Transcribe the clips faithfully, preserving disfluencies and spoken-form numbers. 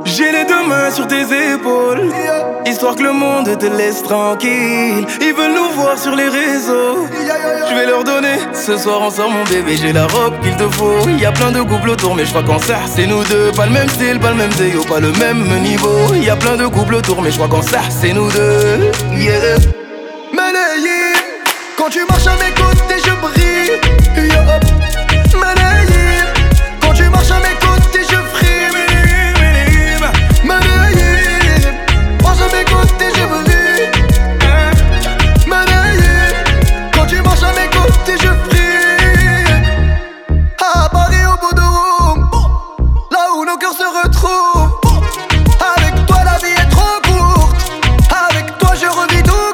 J'ai les deux mains sur tes épaules, histoire que le monde te laisse tranquille. Ils veulent nous voir sur les réseaux, je vais leur donner. Ce soir on sort mon bébé, j'ai la robe qu'il te faut. Y'a plein de couples autour mais je crois qu'en ça c'est nous deux. Pas le même style, pas le même zéo, pas le même niveau. Y'a plein de couples autour mais je crois qu'en ça c'est nous deux. Yeah. Manayim, quand tu marches à mes côtés je brille. Yo. Manayim, quand tu marches à mes côtés je frime. Manayim, marche à mes côtés je brille. Manayim, quand tu marches à mes côtés je frime. À Paris au bout de Rome, là où nos cœurs se retrouvent. Avec toi la vie est trop courte, avec toi je revis tout.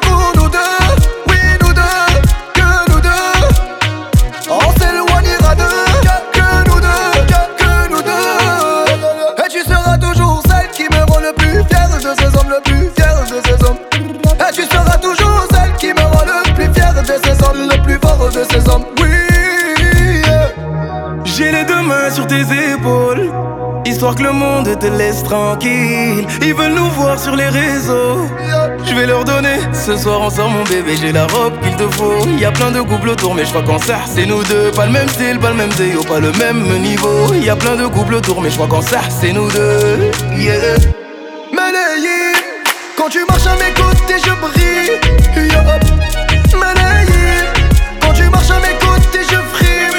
De ces hommes, oui, yeah. J'ai les deux mains sur tes épaules, histoire que le monde te laisse tranquille. Ils veulent nous voir sur les réseaux, je vais leur donner. Ce soir on sort mon bébé, j'ai la robe qu'il te faut. Y'a plein de couples autour mais je crois qu'en ça c'est nous deux. Pas le même style, pas le même zéo, pas le même niveau. Y'a plein de couples autour mais je crois qu'en ça c'est nous deux. Yeah. Manayim, quand tu marches à mes côtés je brille. Yo. Manayim, quand tu marches à mes côtés je frime.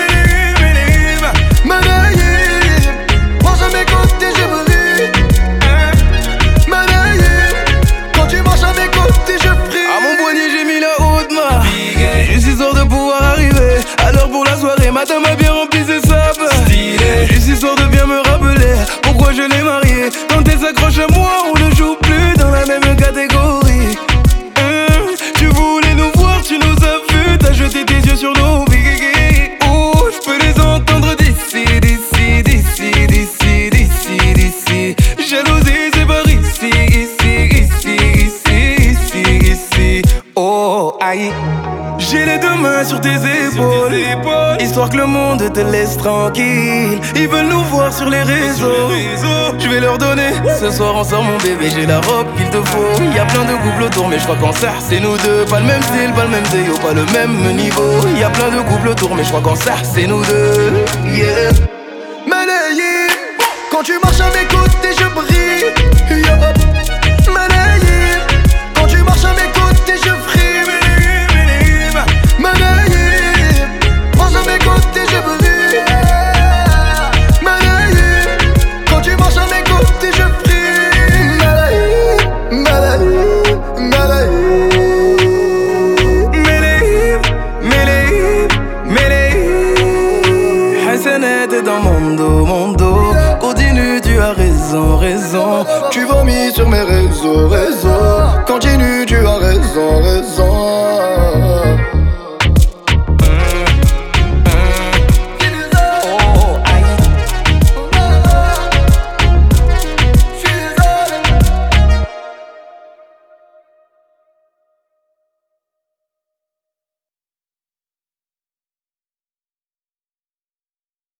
Manayim, marche à mes côtés je brille. Manayim, quand tu marches à mes côtés je frime. À mon poignet j'ai mis la haute main, juste histoire de pouvoir arriver à l'heure pour la soirée. Madame a bien rempli ses sapes, juste histoire de bien me rappeler pourquoi je l'ai mariée. Quand elle s'accroche à moi on ne joue plus dans la même catégorie. Hum, tu voulais nous voir, tu nous as vu, t'as jeté tes yeux sur nos vies. Oh, je peux les entendre d'ici, d'ici, d'ici, d'ici, d'ici, d'ici. Jalousie c'est par ici, ici, ici, ici, ici, ici. Oh, aïe. J'ai les deux mains sur tes épaules, histoire que le monde te laisse tranquille. Ils veulent nous voir sur les réseaux, je vais leur donner. Ce soir on sort mon bébé, j'ai la robe qu'il te faut. Y'a plein de couples autour mais je crois qu'en ça c'est nous deux. Pas le même style, pas le même zéo, pas le même niveau. Y'a plein de couples autour mais je crois qu'en ça c'est nous deux. Yeah. Manayim, quand tu marches à mes côtés je brille. Yo. Manayim, quand tu marches à mes côtés je frime. Manayim, marche à mes côtés je brille. Manayim, quand tu marches à mes côtés je frime. Manayim, Manayim, Manayim. Manayim, Manayim, Manayim. Hassanet est dans mon dos, mon dos. Continue, tu as raison, raison. Tu vomis sur mes réseaux, réseaux. Continue, tu as raison, raison.